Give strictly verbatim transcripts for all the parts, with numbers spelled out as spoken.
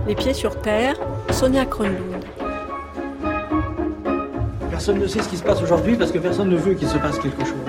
Les pieds sur terre, Sonia Kronlund. Personne ne sait ce qui se passe aujourd'hui parce que personne ne veut qu'il se passe quelque chose.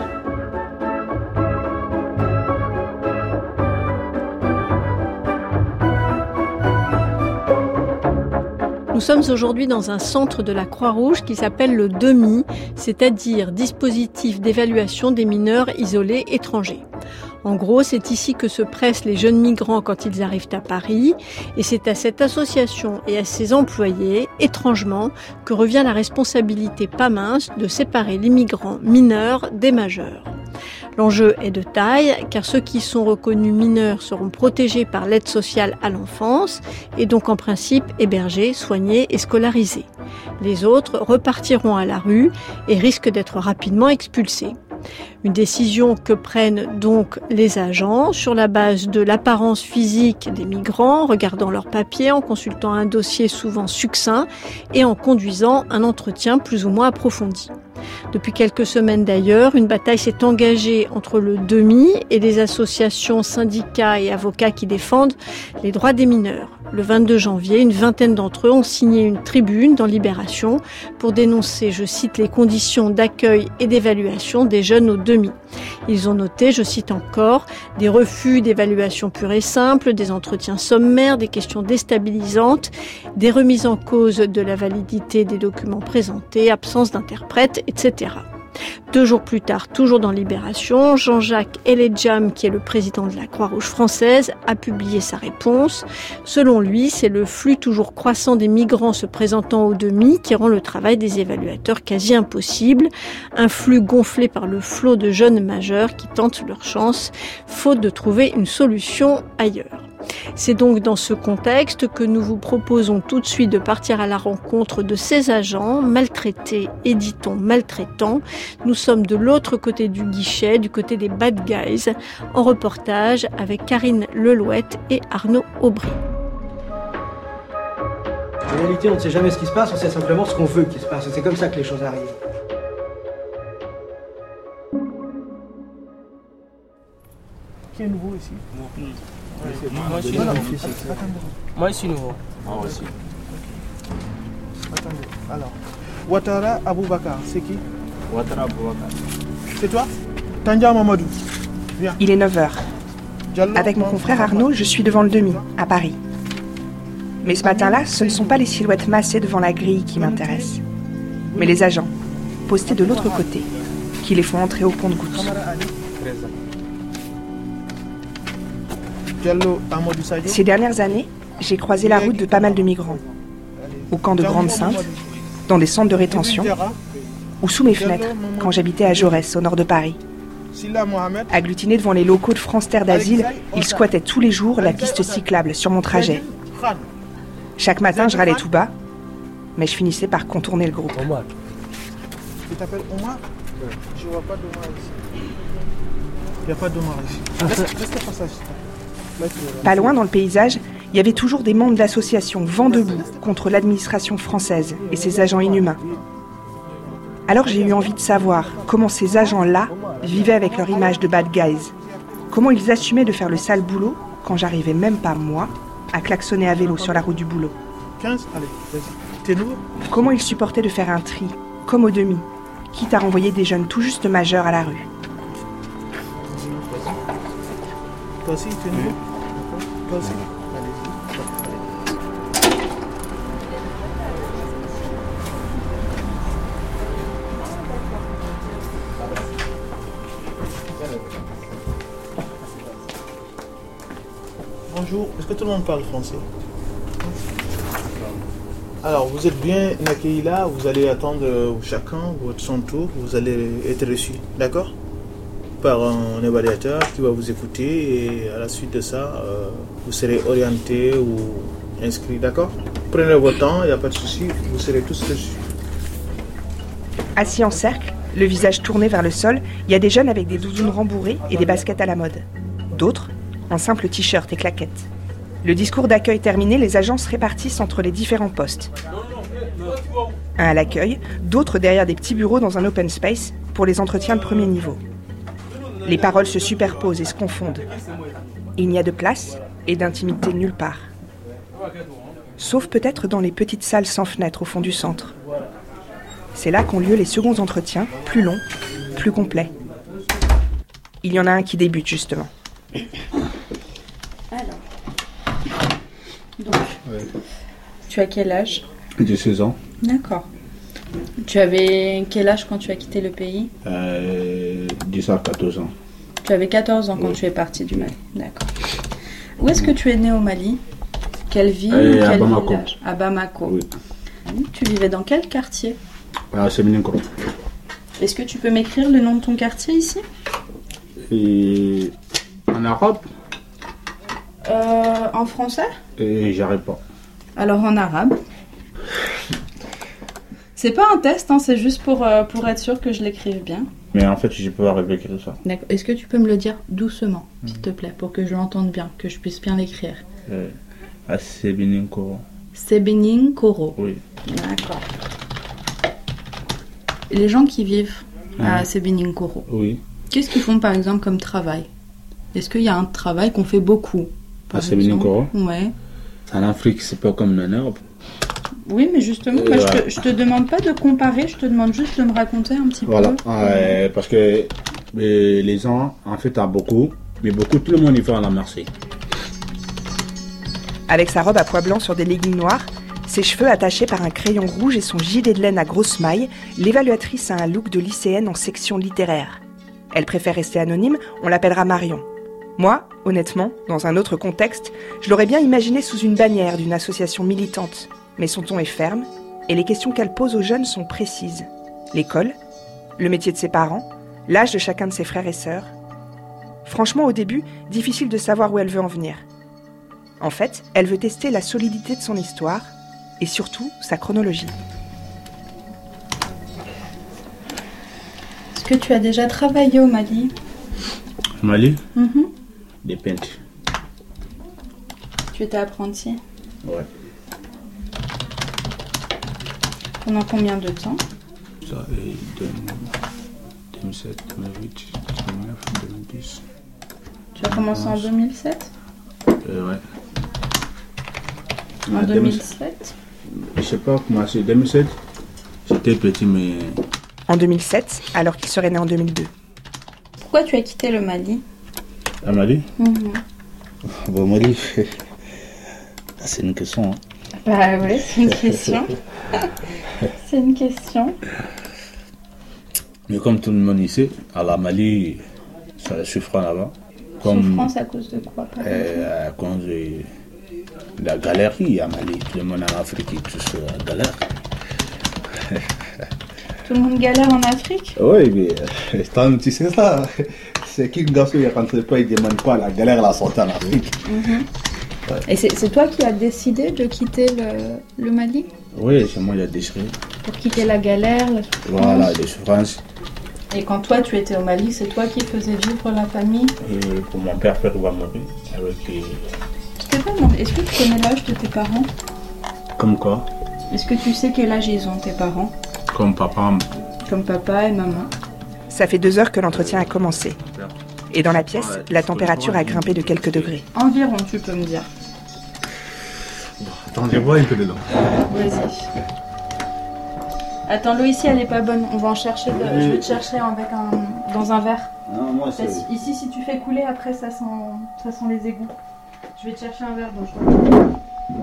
Nous sommes aujourd'hui dans un centre de la Croix-Rouge qui s'appelle le D E M I, c'est-à-dire Dispositif d'évaluation des mineurs isolés étrangers. En gros, c'est ici que se pressent les jeunes migrants quand ils arrivent à Paris, et c'est à cette association et à ses employés, étrangement, que revient la responsabilité pas mince de séparer les migrants mineurs des majeurs. L'enjeu est de taille, car ceux qui sont reconnus mineurs seront protégés par l'aide sociale à l'enfance, et donc en principe hébergés, soignés et scolarisés. Les autres repartiront à la rue et risquent d'être rapidement expulsés. Une décision que prennent donc les agents sur la base de l'apparence physique des migrants, regardant leurs papiers, en consultant un dossier souvent succinct et en conduisant un entretien plus ou moins approfondi. Depuis quelques semaines d'ailleurs, une bataille s'est engagée entre le D E M I et les associations, syndicats et avocats qui défendent les droits des mineurs. Le vingt-deux janvier, une vingtaine d'entre eux ont signé une tribune dans Libération pour dénoncer, je cite, les conditions d'accueil et d'évaluation des jeunes au D E M I. Ils ont noté, je cite encore, des refus d'évaluation pure et simple, des entretiens sommaires, des questions déstabilisantes, des remises en cause de la validité des documents présentés, absence d'interprète, et cetera. Deux jours plus tard, toujours dans Libération, Jean-Jacques Eledjam, qui est le président de la Croix-Rouge française, a publié sa réponse. Selon lui, c'est le flux toujours croissant des migrants se présentant au D E M I qui rend le travail des évaluateurs quasi impossible. Un flux gonflé par le flot de jeunes majeurs qui tentent leur chance, faute de trouver une solution ailleurs. C'est donc dans ce contexte que nous vous proposons tout de suite de partir à la rencontre de ces agents, maltraités et dit-on maltraitants. Nous sommes de l'autre côté du guichet, du côté des bad guys, en reportage avec Karine Lelouette et Arnaud Aubry. En réalité, on ne sait jamais ce qui se passe, on sait simplement ce qu'on veut qu'il se passe. C'est comme ça que les choses arrivent. Qui est nouveau ici? Ouais, moi, je suis nouveau. Moi, je suis nouveau. Moi aussi. Attendez. Alors, Ouattara Aboubakar, c'est qui? Ouattara Aboubakar. C'est toi? Tandia Mamadou. Viens. Il est neuf heures. Avec mon confrère Arnaud, je suis devant le D E M I, à Paris. Mais ce matin-là, ce ne sont pas les silhouettes massées devant la grille qui m'intéressent, mais les agents, postés de l'autre côté, qui les font entrer au compte-gouttes. Ces dernières années, j'ai croisé la route de pas mal de migrants, au camp de Grande-Sainte, dans des centres de rétention, ou sous mes fenêtres, quand j'habitais à Jaurès, au nord de Paris. Agglutinés devant les locaux de France Terre d'Asile, ils squattaient tous les jours la piste cyclable sur mon trajet. Chaque matin, je râlais tout bas, mais je finissais par contourner le groupe. Omar. Tu t'appelles Omar? Je vois pas d'Omar ici. Il n'y a pas d'Omar ici. Laisse, laisse le passage. Pas loin dans le paysage, il y avait toujours des membres de l'association Vent debout contre l'administration française et ses agents inhumains. Alors j'ai eu envie de savoir comment ces agents-là vivaient avec leur image de bad guys. Comment ils assumaient de faire le sale boulot quand j'arrivais même pas, moi, à klaxonner à vélo sur la route du boulot. quinze, allez, vas-y. T'es nouveau? Comment ils supportaient de faire un tri, comme au D E M I, quitte à renvoyer des jeunes tout juste majeurs à la rue. Toi aussi, t'es nouveau? Toi aussi? Bonjour, est-ce que tout le monde parle français? Alors, vous êtes bien accueillis là, vous allez attendre chacun votre son tour, vous allez être reçu, d'accord? Par un évaluateur qui va vous écouter et à la suite de ça, euh, vous serez orienté ou inscrit, d'accord? Prenez votre temps, il n'y a pas de souci, vous serez tous reçus. Assis en cercle, le visage tourné vers le sol, il y a des jeunes avec des doudounes rembourrées et des baskets à la mode. D'autres, en simple t-shirt et claquettes. Le discours d'accueil terminé, les agents se répartissent entre les différents postes. Un à l'accueil, d'autres derrière des petits bureaux dans un open space pour les entretiens de premier niveau. Les paroles se superposent et se confondent. Il n'y a de place et d'intimité nulle part. sauf peut-être dans les petites salles sans fenêtres au fond du centre. C'est là qu'ont lieu les seconds entretiens, plus longs, plus complets. Il y en a un qui débute justement. Alors, donc, ouais. Tu as quel âge? J'ai seize ans. D'accord. Tu avais quel âge quand tu as quitté le pays? euh, dix à quatorze ans. Tu avais quatorze ans quand oui. tu es parti du Mali. D'accord. Où est-ce que tu es né au Mali? Quelle ville? euh, quel À Bamako. Village? À Bamako. Oui. Tu vivais dans quel quartier? À Sébininkourou. Est-ce que tu peux m'écrire le nom de ton quartier ici? Et en arabe? euh, En français? Et j'arrive pas. Alors en arabe. C'est pas un test, hein, c'est juste pour, euh, pour être sûr que je l'écrive bien. Mais en fait, je peux arriver à écrire ça. D'accord. Est-ce que tu peux me le dire doucement, mmh. s'il te plaît, pour que je l'entende bien, que je puisse bien l'écrire? euh, À Sébininkourou. Sébininkourou. Oui. D'accord. Les gens qui vivent mmh. à Sébininkourou, oui. qu'est-ce qu'ils font par exemple comme travail? Est-ce qu'il y a un travail qu'on fait beaucoup? À Sébininkourou? Ouais. En Afrique, c'est pas comme en Europe. Oui, mais justement, moi, voilà. je, te, je te demande pas de comparer, je te demande juste de me raconter un petit voilà. peu. Voilà, euh, parce que euh, les gens, en fait, ont beaucoup, mais beaucoup, tout le monde y va à la Marseille. Avec sa robe à pois blancs sur des leggings noirs, ses cheveux attachés par un crayon rouge et son gilet de laine à grosses mailles, l'évaluatrice a un look de lycéenne en section littéraire. Elle préfère rester anonyme, on l'appellera Marion. Moi, honnêtement, dans un autre contexte, je l'aurais bien imaginée sous une bannière d'une association militante. Mais son ton est ferme, et les questions qu'elle pose aux jeunes sont précises. L'école, le métier de ses parents, l'âge de chacun de ses frères et sœurs. Franchement, au début, difficile de savoir où elle veut en venir. En fait, elle veut tester la solidité de son histoire, et surtout sa chronologie. Est-ce que tu as déjà travaillé au Mali? Au Mali? Mm-hmm. Des peintres. Tu étais apprenti? Ouais. Pendant combien de temps? Ça est deux mille sept, deux mille huit, deux mille neuf, deux mille dix. Tu as commencé en deux mille sept? euh, Ouais. En deux mille sept? Je sais pas comment c'est. deux mille sept, j'étais petit, mais... En deux mille sept, alors qu'il serait né en deux mille deux. Pourquoi tu as quitté le Mali? Le Mali? Mm-hmm. Bon, Mali, c'est une question. Hein. Bah oui, c'est une question. C'est une question. Mais comme tout le monde ici, à la Mali, ça la souffrance là-bas. Comme, souffrance à cause de quoi par euh, À cause de la galerie à Mali. Tout le monde en Afrique est tous euh, galère. Tout le monde galère en Afrique? Oui, mais tant, tu sais ça. C'est qui le garçon qui rentre pas, il ne demande pas la galère la sortie en Afrique. Mm-hmm. Ouais. Et c'est, c'est toi qui as décidé de quitter le, le Mali? Oui, c'est moi qui ai décidé. Pour quitter la galère, la souffrance? Voilà, les souffrances. Et quand toi tu étais au Mali, c'est toi qui faisais vivre la famille? Et pour mon père, père va mourir. Avec les... Je t'ai pas demandé, est-ce que tu connais l'âge de tes parents? Comme quoi? Est-ce que tu sais quel âge ils ont, tes parents? Comme papa. Comme papa et maman. Ça fait deux heures que l'entretien a commencé. Et dans la pièce, la température a grimpé de quelques degrés. Environ, tu peux me dire. Attends, je bois un peu de l'eau. Vas-y. Attends, l'eau ici, elle est pas bonne. On va en chercher. De... Je vais te chercher avec un... dans un verre. Non, moi, c'est... Ici, si tu fais couler, après, ça sent, ça sent les égouts. Je vais te chercher un verre d'eau. Je...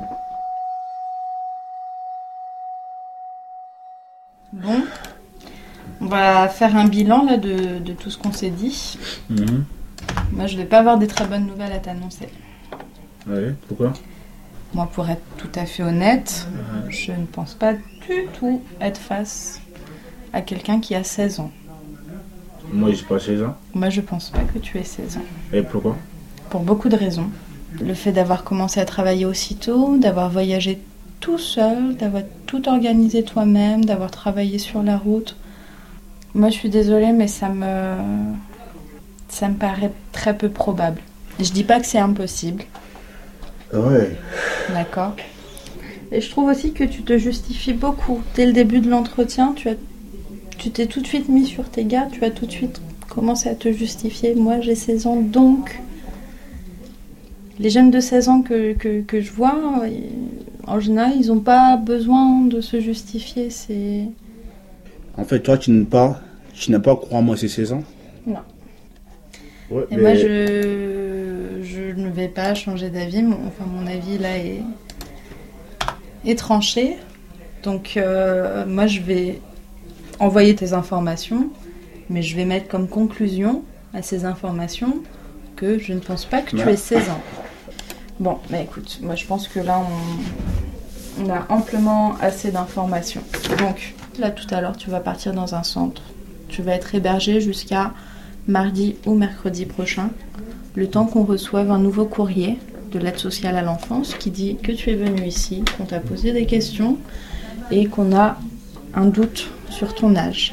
Bon. On va faire un bilan là de, de tout ce qu'on s'est dit. Mmh. Moi, je vais pas avoir des très bonnes nouvelles à t'annoncer. Oui, pourquoi? Moi, pour être tout à fait honnête, mmh. je ne pense pas du tout être face à quelqu'un qui a seize ans. Moi, j'ai pas seize ans. Moi, je pense pas que tu aies seize ans. Et pourquoi? Pour beaucoup de raisons. Le fait d'avoir commencé à travailler aussitôt, d'avoir voyagé tout seul, d'avoir tout organisé toi-même, d'avoir travaillé sur la route. Moi, je suis désolée, mais ça me... ça me paraît très peu probable. Je dis pas que c'est impossible. Ouais. D'accord. Et je trouve aussi que tu te justifies beaucoup. Dès le début de l'entretien, tu as... tu t'es tout de suite mis sur tes gardes, tu as tout de suite commencé à te justifier. Moi, j'ai seize ans, donc... Les jeunes de seize ans que, que, que je vois, En général, ils n'ont pas besoin de se justifier. C'est... En fait, toi, tu n'as pas, tu n'as pas croire-moi, c'est seize ans? Non. Ouais, Et mais... moi, je, je ne vais pas changer d'avis. Mon, enfin, mon avis, là, est, est tranché. Donc, euh, moi, je vais envoyer tes informations, mais je vais mettre comme conclusion à ces informations que je ne pense pas que tu aies seize ans. Bon, mais écoute, moi, je pense que là, on, on a amplement assez d'informations. Donc, là, tout à l'heure, tu vas partir dans un centre. Tu vas être hébergé jusqu'à mardi ou mercredi prochain, le temps qu'on reçoive un nouveau courrier de l'aide sociale à l'enfance qui dit que tu es venu ici, qu'on t'a posé des questions et qu'on a un doute sur ton âge.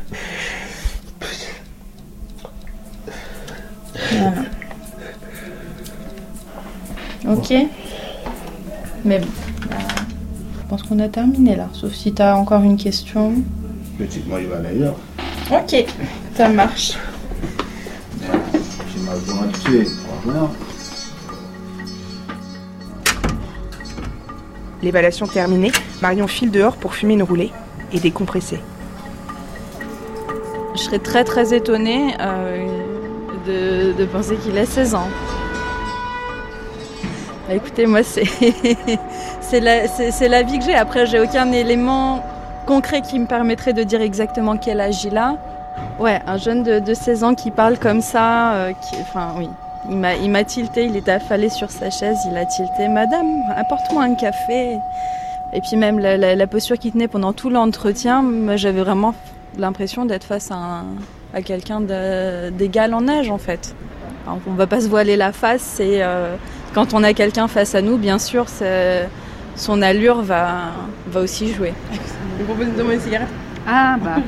Voilà. Ok. Mais bon, là, je pense qu'on a terminé là, sauf si tu as encore une question. Petite, moi, il va d'ailleurs. Ok, ça marche. Tu m'as besoin de tuer. Voilà. L'évaluation terminée, Marion file dehors pour fumer une roulée et décompresser. Je serais très très étonnée euh, de, de penser qu'il a seize ans. Bah, écoutez, moi c'est, c'est, la, c'est, c'est la vie que j'ai. Après, j'ai aucun élément concret qui me permettrait de dire exactement quel âge il a. Ouais, un jeune de, de seize ans qui parle comme ça, euh, qui, enfin oui, il m'a, il m'a tilté, il était affalé sur sa chaise, il a tilté « Madame, apporte-moi un café ». Et puis même la, la, la posture qu'il tenait pendant tout l'entretien, moi, j'avais vraiment l'impression d'être face à, un, à quelqu'un de, d'égal en âge en fait. Alors, on ne va pas se voiler la face, c'est, euh, quand on a quelqu'un face à nous, bien sûr, c'est, son allure va, va aussi jouer. Vous proposez de demander une cigarette? Ah bah...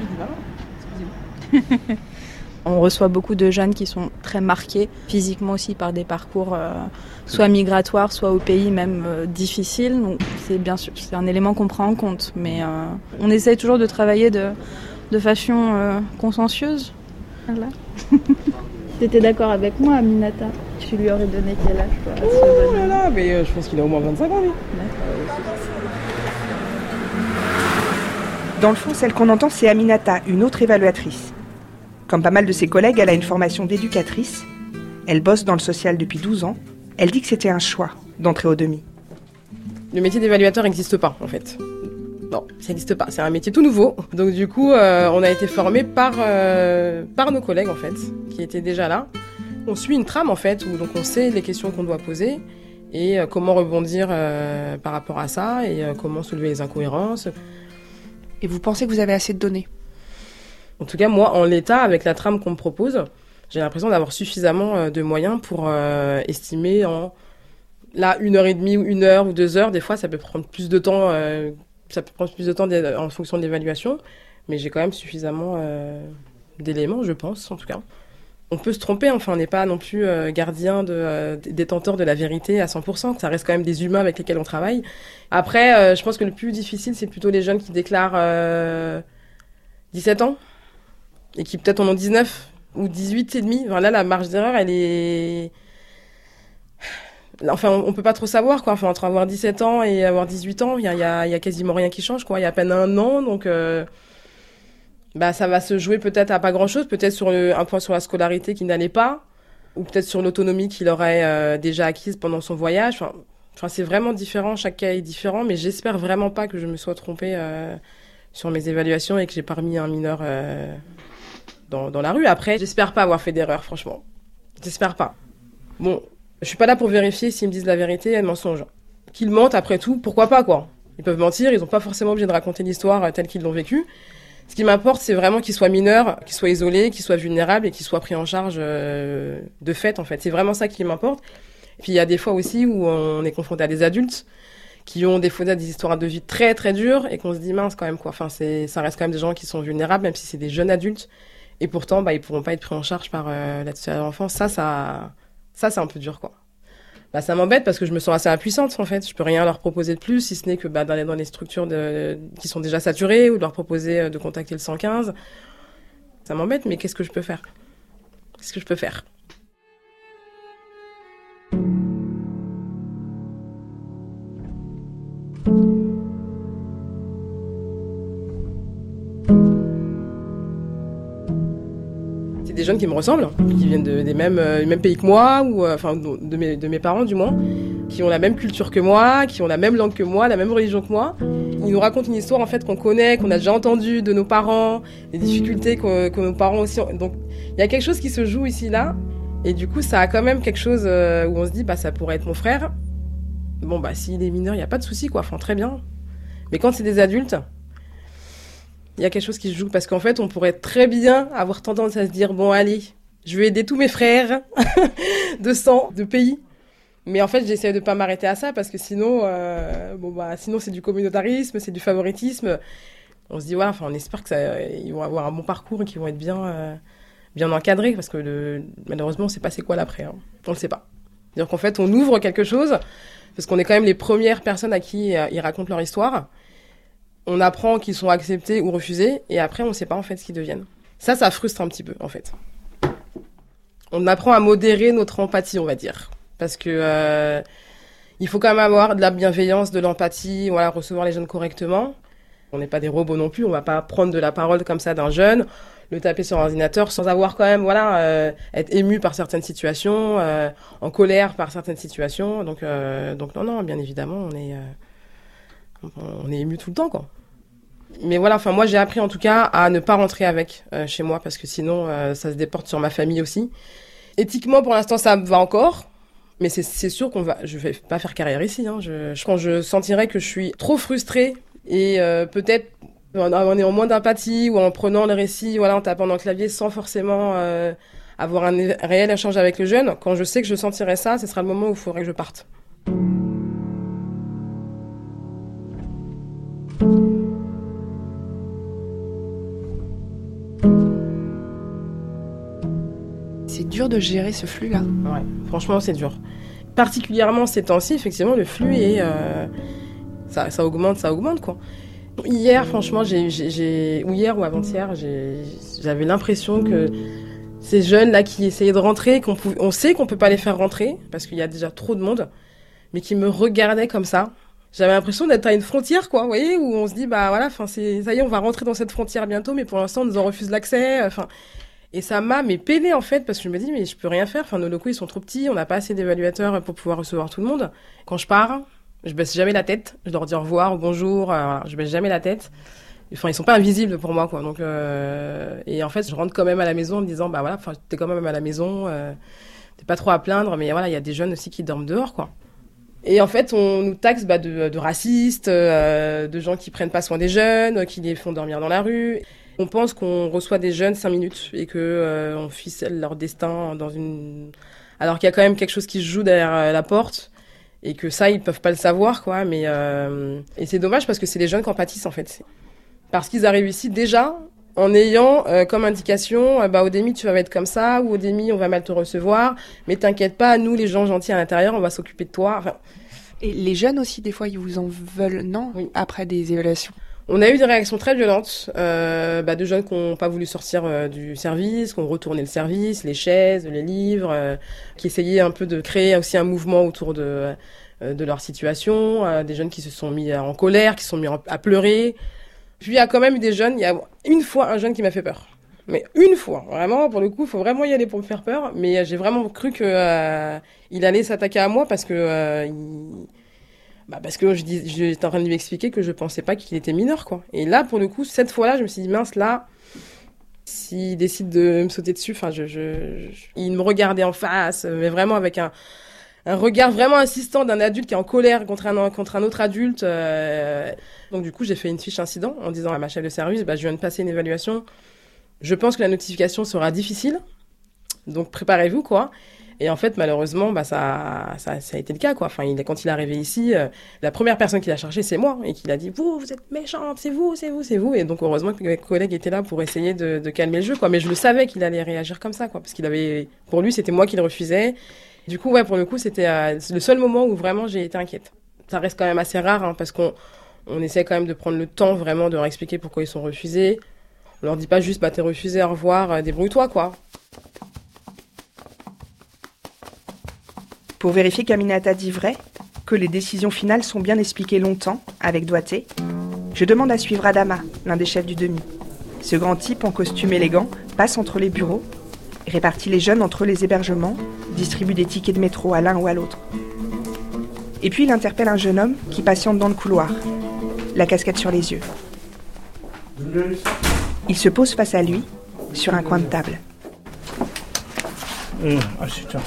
On reçoit beaucoup de jeunes qui sont très marqués physiquement aussi par des parcours euh, soit migratoires, soit au pays même euh, difficiles. Donc c'est bien sûr c'est un élément qu'on prend en compte, mais euh, on essaye toujours de travailler de, de façon euh, consciencieuse. Voilà. T'étais d'accord avec moi, Aminata? Tu lui aurais donné quel âge toi, à ce Oh là là, mais euh, je pense qu'il a au moins vingt-cinq ans lui. Dans le fond, celle qu'on entend, c'est Aminata, une autre évaluatrice. Comme pas mal de ses collègues, elle a une formation d'éducatrice. Elle bosse dans le social depuis douze ans. Elle dit que c'était un choix d'entrer au demi. Le métier d'évaluateur n'existe pas, en fait. Non, ça n'existe pas. C'est un métier tout nouveau. Donc du coup, euh, on a été formés par, euh, par nos collègues, en fait, qui étaient déjà là. On suit une trame, en fait, où donc on sait les questions qu'on doit poser et euh, comment rebondir euh, par rapport à ça et euh, comment soulever les incohérences. Et vous pensez que vous avez assez de données? En tout cas, moi, en l'état, avec la trame qu'on me propose, j'ai l'impression d'avoir suffisamment de moyens pour euh, estimer en là une heure et demie ou une heure ou deux heures. Des fois, ça peut prendre plus de temps. Euh, ça peut prendre plus de temps en fonction de l'évaluation, mais j'ai quand même suffisamment euh, d'éléments, je pense, en tout cas. On peut se tromper. Enfin, on n'est pas non plus euh, gardien de euh, détenteur de la vérité à cent pour cent. Ça reste quand même des humains avec lesquels on travaille. Après, euh, je pense que le plus difficile, c'est plutôt les jeunes qui déclarent euh, dix-sept ans. Et qui peut-être en ont dix-neuf ou dix-huit et demi. Enfin, là, la marge d'erreur, elle est... Enfin, on, on peut pas trop savoir, quoi. Enfin, entre avoir dix-sept ans et avoir dix-huit ans, il y a, y, a, y a quasiment rien qui change, quoi. Il y a à peine un an, donc... Euh, bah, ça va se jouer peut-être à pas grand-chose. Peut-être sur le, un point sur la scolarité qui n'allait pas. Ou peut-être sur l'autonomie qu'il aurait euh, déjà acquise pendant son voyage. Enfin, enfin, c'est vraiment différent. Chaque cas est différent. Mais j'espère vraiment pas que je me sois trompée euh, sur mes évaluations et que j'ai pas remis un mineur... Euh, Dans, dans la rue. Après, j'espère pas avoir fait d'erreur, franchement. J'espère pas. Bon, je suis pas là pour vérifier s'ils me disent la vérité et le mensonge. Qu'ils mentent, après tout, pourquoi pas, quoi. Ils peuvent mentir, ils ont pas forcément obligé de raconter l'histoire telle qu'ils l'ont vécue. Ce qui m'importe, c'est vraiment qu'ils soient mineurs, qu'ils soient isolés, qu'ils soient vulnérables et qu'ils soient pris en charge euh, de fait, en fait. C'est vraiment ça qui m'importe. Puis il y a des fois aussi où on est confronté à des adultes qui ont des fois des histoires de vie très très dures et qu'on se dit mince quand même, quoi. Enfin, c'est, ça reste quand même des gens qui sont vulnérables, même si c'est des jeunes adultes. Et pourtant, bah, ils pourront pas être pris en charge par euh, l'aide sociale à l'enfance. Ça, ça, ça, c'est un peu dur, quoi. Bah, ça m'embête parce que je me sens assez impuissante, en fait. Je peux rien leur proposer de plus, si ce n'est que bah, d'aller dans les structures de, qui sont déjà saturées ou de leur proposer de contacter le cent quinze. Ça m'embête, mais qu'est-ce que je peux faire? Qu'est-ce que je peux faire? C'est des jeunes qui me ressemblent, qui viennent de, des mêmes, euh, mêmes pays que moi, ou euh, enfin de, de, mes, de mes parents du moins, qui ont la même culture que moi, qui ont la même langue que moi, la même religion que moi. Ils nous racontent une histoire en fait qu'on connaît, qu'on a déjà entendue de nos parents, les difficultés que, que nos parents aussi ont. Donc il y a quelque chose qui se joue ici là, et du coup ça a quand même quelque chose euh, où on se dit bah ça pourrait être mon frère. Bon bah s'il est mineur, il y a pas de souci quoi, enfin très bien. Mais quand c'est des adultes, il y a quelque chose qui se joue parce qu'en fait, on pourrait très bien avoir tendance à se dire bon allez, je vais aider tous mes frères de sang, de pays. Mais en fait, j'essaie de pas m'arrêter à ça parce que sinon, euh, bon bah sinon c'est du communautarisme, c'est du favoritisme. On se dit voilà, enfin on espère que ça, ils vont avoir un bon parcours et qu'ils vont être bien, euh, bien encadrés parce que le, malheureusement, on sait pas c'est quoi l'après. Hein. On le sait pas. C'est-à-dire qu'en fait, on ouvre quelque chose parce qu'on est quand même les premières personnes à qui euh, ils racontent leur histoire. On apprend qu'ils sont acceptés ou refusés, et après, on ne sait pas en fait ce qu'ils deviennent. Ça, ça frustre un petit peu, en fait. On apprend à modérer notre empathie, on va dire. Parce que euh, il faut quand même avoir de la bienveillance, de l'empathie, voilà, recevoir les jeunes correctement. On n'est pas des robots non plus, on ne va pas prendre de la parole comme ça d'un jeune, le taper sur l'ordinateur sans avoir quand même, voilà, euh, être ému par certaines situations, euh, en colère par certaines situations. Donc, euh, donc non, non, bien évidemment, on est, euh, on est ému tout le temps, quoi. Mais voilà, enfin moi j'ai appris en tout cas à ne pas rentrer avec euh, chez moi parce que sinon euh, ça se déporte sur ma famille aussi. Éthiquement pour l'instant ça va encore, mais c'est, c'est sûr qu'on va, je vais pas faire carrière ici. Hein. Je, je, quand je sentirai que je suis trop frustrée et euh, peut-être en, en ayant moins d'empathie ou en prenant le récit, voilà, en tapant dans le clavier sans forcément euh, avoir un é- réel échange avec le jeune, quand je sais que je sentirai ça, ce sera le moment où il faudrait que je parte. C'est dur de gérer ce flux-là. Ouais, franchement, c'est dur. Particulièrement ces temps-ci, effectivement, le flux est... Euh, ça, ça augmente, ça augmente, quoi. Hier, franchement, j'ai, j'ai, j'ai, ou hier ou avant-hier, j'ai, j'avais l'impression que ces jeunes-là qui essayaient de rentrer, qu'on pouvait, on sait qu'on peut pas les faire rentrer, parce qu'il y a déjà trop de monde, mais qui me regardaient comme ça. J'avais l'impression d'être à une frontière, quoi, vous voyez, où on se dit, bah voilà, enfin, c'est, ça y est, on va rentrer dans cette frontière bientôt, mais pour l'instant, on nous en refuse l'accès, enfin... Et ça m'a mais peiné en fait parce que je me dis mais je peux rien faire. Enfin nos locaux ils sont trop petits, on n'a pas assez d'évaluateurs pour pouvoir recevoir tout le monde. Quand je pars, je baisse jamais la tête. Je leur dis au revoir, bonjour. Euh, je baisse jamais la tête. Enfin ils sont pas invisibles pour moi quoi. Donc euh... et en fait je rentre quand même à la maison en me disant bah voilà, enfin t'es quand même à la maison, euh... t'es pas trop à plaindre. Mais voilà il y a des jeunes aussi qui dorment dehors quoi. Et en fait on nous taxe bah, de, de racistes, euh, de gens qui prennent pas soin des jeunes, qui les font dormir dans la rue. On pense qu'on reçoit des jeunes cinq minutes et que euh, on ficelle leur destin dans une... Alors qu'il y a quand même quelque chose qui se joue derrière euh, la porte et que ça, ils peuvent pas le savoir, quoi. Mais euh... Et c'est dommage parce que c'est les jeunes qui en pâtissent, en fait. Parce qu'ils arrivent ici déjà en ayant euh, comme indication, euh, bah, au D M I, tu vas être comme ça, ou au D M I, on va mal te recevoir. Mais t'inquiète pas, nous, les gens gentils à l'intérieur, on va s'occuper de toi. Enfin... Et les jeunes aussi, des fois, ils vous en veulent, non ? Oui. Après des évaluations. On a eu des réactions très violentes euh, bah, de jeunes qui n'ont pas voulu sortir euh, du service, qui ont retourné le service, les chaises, les livres, euh, qui essayaient un peu de créer aussi un mouvement autour de, euh, de leur situation, euh, des jeunes qui se sont mis en colère, qui se sont mis en, à pleurer. Puis il y a quand même eu des jeunes, il y a une fois un jeune qui m'a fait peur. Mais une fois, vraiment, pour le coup, il faut vraiment y aller pour me faire peur. Mais j'ai vraiment cru qu'il euh, allait s'attaquer à moi parce que... Euh, il... Bah parce que je dis, j'étais en train de lui expliquer que je pensais pas qu'il était mineur, quoi. Et là, pour le coup, cette fois-là, je me suis dit, mince, là, s'il décide de me sauter dessus, enfin, je, je, je, il me regardait en face, mais vraiment avec un, un regard vraiment insistant d'un adulte qui est en colère contre un, contre un autre adulte. Euh... Donc, du coup, j'ai fait une fiche incident en disant à ma chef de service, bah, je viens de passer une évaluation. Je pense que la notification sera difficile. Donc, préparez-vous, quoi. Et en fait, malheureusement, bah, ça, ça, ça a été le cas, quoi. Enfin, il, quand il est arrivé ici, euh, la première personne qui l'a cherché, c'est moi. Et qui a dit, vous, vous êtes méchante, c'est vous, c'est vous, c'est vous. Et donc, heureusement que mes collègues étaient là pour essayer de, de calmer le jeu, quoi. Mais je le savais qu'il allait réagir comme ça, quoi. Parce qu'il avait, pour lui, c'était moi qui le refusais. Du coup, ouais, pour le coup, c'était euh, le seul moment où vraiment j'ai été inquiète. Ça reste quand même assez rare, hein, parce qu'on on essaie quand même de prendre le temps vraiment de leur expliquer pourquoi ils sont refusés. On leur dit pas juste, bah, t'es refusé, au revoir, euh, débrouille-toi, quoi. Pour vérifier qu'Aminata dit vrai, que les décisions finales sont bien expliquées longtemps, avec doigté, je demande à suivre Adama, l'un des chefs du demi. Ce grand type en costume élégant passe entre les bureaux, répartit les jeunes entre les hébergements, distribue des tickets de métro à l'un ou à l'autre. Et puis il interpelle un jeune homme qui patiente dans le couloir, la casquette sur les yeux. Il se pose face à lui, sur un coin de table. Mmh, assieds-toi.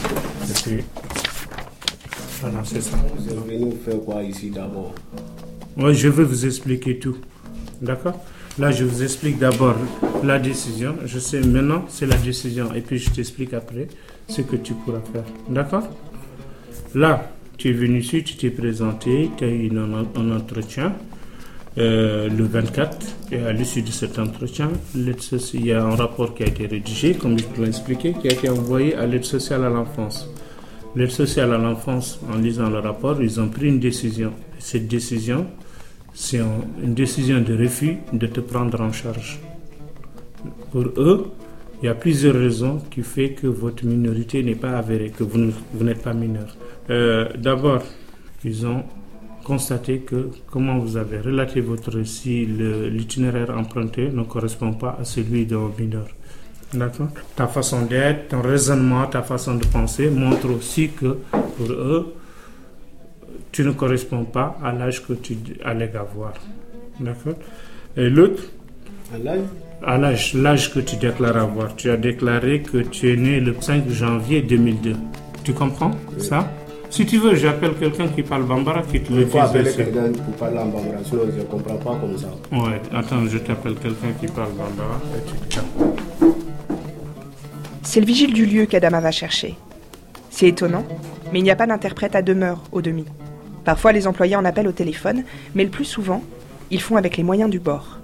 Voilà, c'est ça. Vous êtes venu faire quoi ici d'abord? Oui, je vais vous expliquer tout. D'accord? Là, je vous explique d'abord la décision. Je sais maintenant, c'est la décision. Et puis, je t'explique après ce que tu pourras faire. D'accord? Là, tu es venu ici, tu t'es présenté, tu as eu un, un entretien euh, le vingt-quatre. Et à l'issue de cet entretien, l'aide sociale, il y a un rapport qui a été rédigé, comme je te l'ai expliqué, qui a été envoyé à l'aide sociale à l'enfance. L'aide sociale à l'enfance, en lisant le rapport, ils ont pris une décision. Cette décision, c'est une décision de refus de te prendre en charge. Pour eux, il y a plusieurs raisons qui font que votre minorité n'est pas avérée, que vous, ne, vous n'êtes pas mineur. Euh, d'abord, ils ont constaté que comment vous avez relaté votre récit, le, l'itinéraire emprunté ne correspond pas à celui d'un mineur. D'accord? Ta façon d'être, ton raisonnement, ta façon de penser montre aussi que pour eux, tu ne corresponds pas à l'âge que tu allègues avoir. D'accord? Et l'autre, à l'âge? À l'âge, l'âge que tu déclares avoir. Tu as déclaré que tu es né le cinq janvier deux mille deux. Tu comprends oui. Ça? Si tu veux, j'appelle quelqu'un qui parle bambara qui te le dit. Il faut appeler quelqu'un pour parler en bambara, sinon je ne comprends pas comme ça. Ouais, attends, je t'appelle quelqu'un qui parle bambara et tu te calmes. C'est le vigile du lieu qu'Adama va chercher. C'est étonnant, mais il n'y a pas d'interprète à demeure au demi. Parfois, les employés en appellent au téléphone, mais le plus souvent, ils font avec les moyens du bord.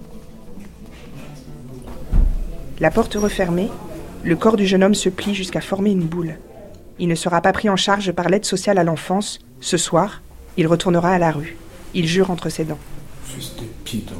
La porte refermée, le corps du jeune homme se plie jusqu'à former une boule. Il ne sera pas pris en charge par l'aide sociale à l'enfance. Ce soir, il retournera à la rue. Il jure entre ses dents. Fils de pito.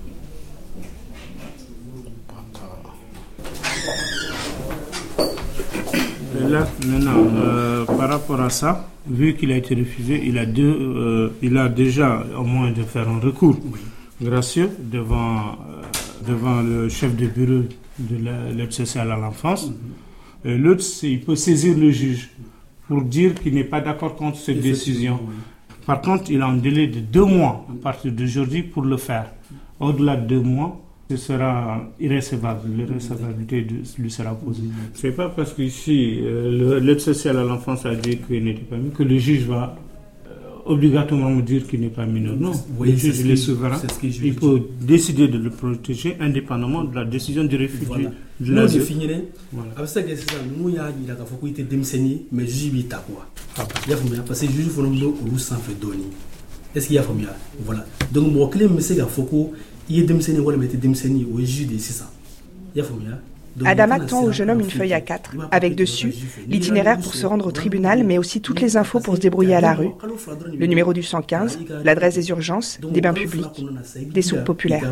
Et là, maintenant, euh, par rapport à ça, vu qu'il a été refusé, il a, deux, euh, il a déjà au moins de faire un recours oui. gracieux devant, euh, devant le chef de bureau de l'aide sociale à l'enfance. Mm-hmm. Et l'autre, c'est, il peut saisir le juge pour dire qu'il n'est pas d'accord contre cette décision. Oui. Par contre, il a un délai de deux mois à partir d'aujourd'hui pour le faire. Au-delà de deux mois, ce sera irrécevable, l'irrécevabilité lui sera posée. Ce n'est pas parce qu'ici, euh, l'aide sociale à l'enfance a dit qu'il n'était pas mineur que le juge va euh, obligatoirement me dire qu'il n'est pas mineur. Non, oui, le juge, il est souverain, il peut décider de le protéger indépendamment de la décision du refus voilà. de la définir. Avec ça, c'est ça. Nous, il y a il a faut qu'il était démissionné, mais le juge il t'a quoi. Il y a parce que le juge faut nous au sans fait donner. Est-ce qu'il y a famille? Voilà. Donc mon clé mais c'est qu'il faut que il est démissionné ou il était démissionné au juge de c'est ça. Il y a famille. Adama tend au jeune homme une feuille A quatre, avec dessus l'itinéraire pour se rendre au tribunal, mais aussi toutes les infos pour se débrouiller à la rue, le numéro du cent quinze, l'adresse des urgences, des bains publics, des soupes populaires.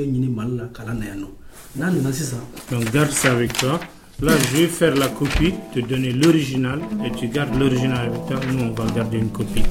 Donc garde ça avec toi. Là, je vais faire la copie, te donner l'original, et tu gardes l'original avec toi. Nous, on va garder une copie.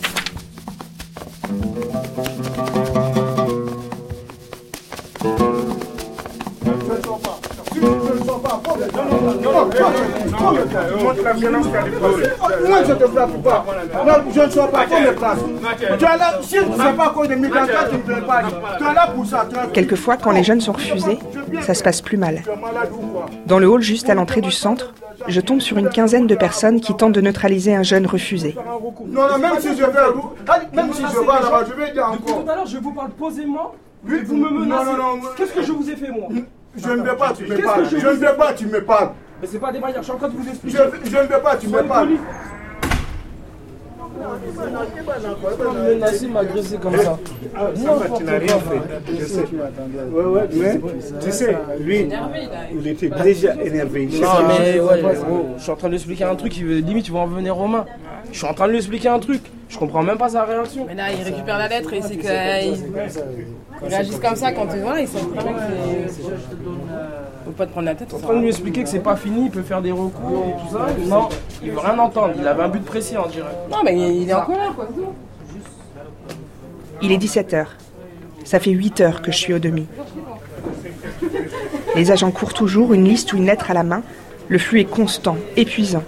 Montre la violence qu'elle est. Moi je te frappe pas. Non, je ne sois pas comme les places. Tu es là, si tu ne sais pas quoi de migrants, tu ne plais pas. Tu es là pour ça. Quelquefois, quand les jeunes sont refusés, ça se passe plus mal. Dans le hall juste à l'entrée du centre, je tombe sur une quinzaine de personnes qui tentent de neutraliser un jeune refusé. Non, non, même si je vais, même si je vais là-bas, je vais dire encore. Tout à l'heure, je vous parle posément. Vous me menacez. Non, non, non. Qu'est-ce que je vous ai fait, moi? Je ne veux pas, tu me parles. Je ne veux pas, tu me parles. Mais c'est pas des barrières, je suis en train de vous expliquer. Je, je ne veux pas, tu me parles. Pourquoi me menacer, m'agresser comme ça? Non, tu n'as rien fait. Je sais. Ouais, ouais, mais tu sais, lui, il était déjà énervé. Non, mais ouais, gros, je suis en train de lui expliquer un truc, limite, ils vont en venir aux mains. Je suis en train de lui expliquer un truc. Je comprends même pas sa réaction. Mais là, il récupère la lettre et c'est qu'ils réagissent comme ça quand ils voient, ils savent très bien que c'est. Faut pas te prendre la tête. Je suis en train de lui expliquer que c'est pas fini, il peut faire des recours et tout ça. Non, il veut rien entendre. Il avait un but précis, on dirait. Non, mais il est en colère, quoi. Il est dix-sept heures. Ça fait huit heures que je suis au demi. Les agents courent toujours, une liste ou une lettre à la main. Le flux est constant, épuisant.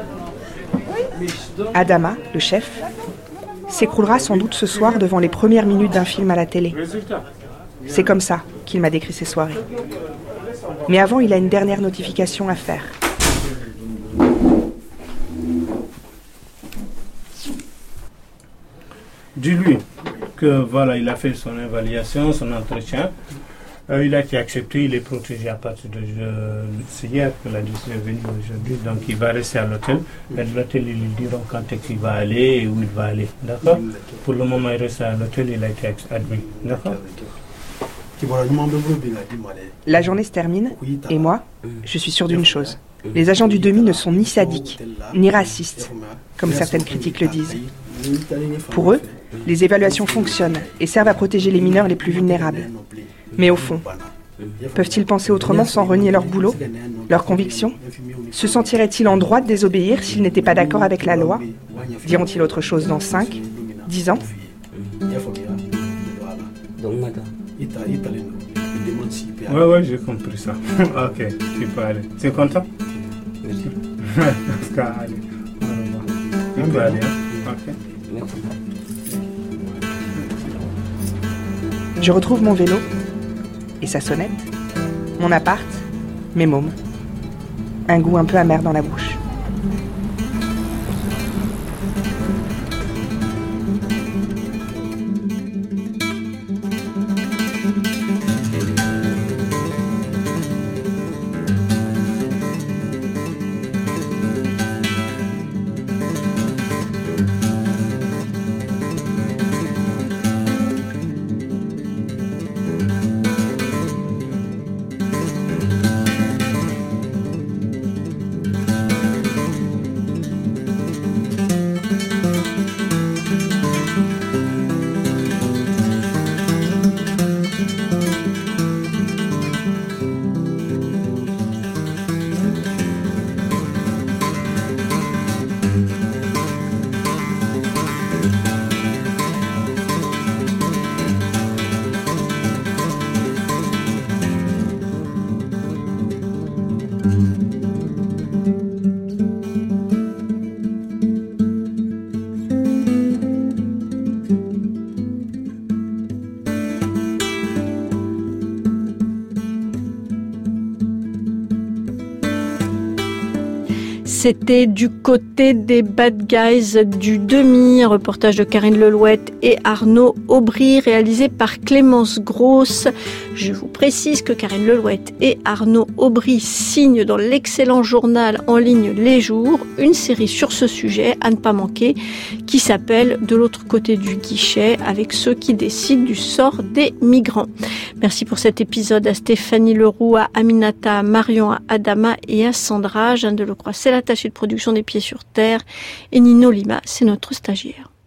Adama, le chef, s'écroulera sans doute ce soir devant les premières minutes d'un film à la télé. C'est comme ça qu'il m'a décrit ses soirées. Mais avant, il a une dernière notification à faire. Dis-lui que voilà, il a fait son évaluation, son entretien. Euh, il a été accepté, il est protégé à partir de... Euh, c'est hier que la décision est venue aujourd'hui, donc il va rester à l'hôtel. Mais de l'hôtel, ils lui diront quand est-ce qu'il va aller et où il va aller. D'accord? Pour le moment, il reste à l'hôtel, il a été admis. D'accord? La journée se termine, et moi, je suis sûre d'une chose. Les agents du demi ne sont ni sadiques, ni racistes, comme certaines critiques le disent. Pour eux, les évaluations fonctionnent et servent à protéger les mineurs les plus vulnérables. Mais au fond, peuvent-ils penser autrement sans renier leur boulot, leurs convictions? Se sentiraient-ils en droit de désobéir s'ils n'étaient pas d'accord avec la loi? Diront-ils autre chose dans cinq, dix ans? Ouais, ouais, j'ai compris ça. Ok, tu peux aller. Tu es content? Merci. Allez, tu peux aller, hein? Ok. Je retrouve mon vélo et sa sonnette, mon appart, mes mômes. Un goût un peu amer dans la bouche. C'était du côté des bad guys du demi, un reportage de Karine Lelouette et Arnaud Aubry, réalisé par Clémence Grosse. Je vous précise que Karine Lelouette et Arnaud Aubry signent dans l'excellent journal en ligne Les Jours une série sur ce sujet à ne pas manquer qui s'appelle De l'autre côté du guichet, avec ceux qui décident du sort des migrants. Merci pour cet épisode à Stéphanie Leroux, à Aminata, à Marion, à Adama et à Sandra. Jeanne Delecroix, c'est l'attachée de production des Pieds sur Terre et Nino Lima, c'est notre stagiaire.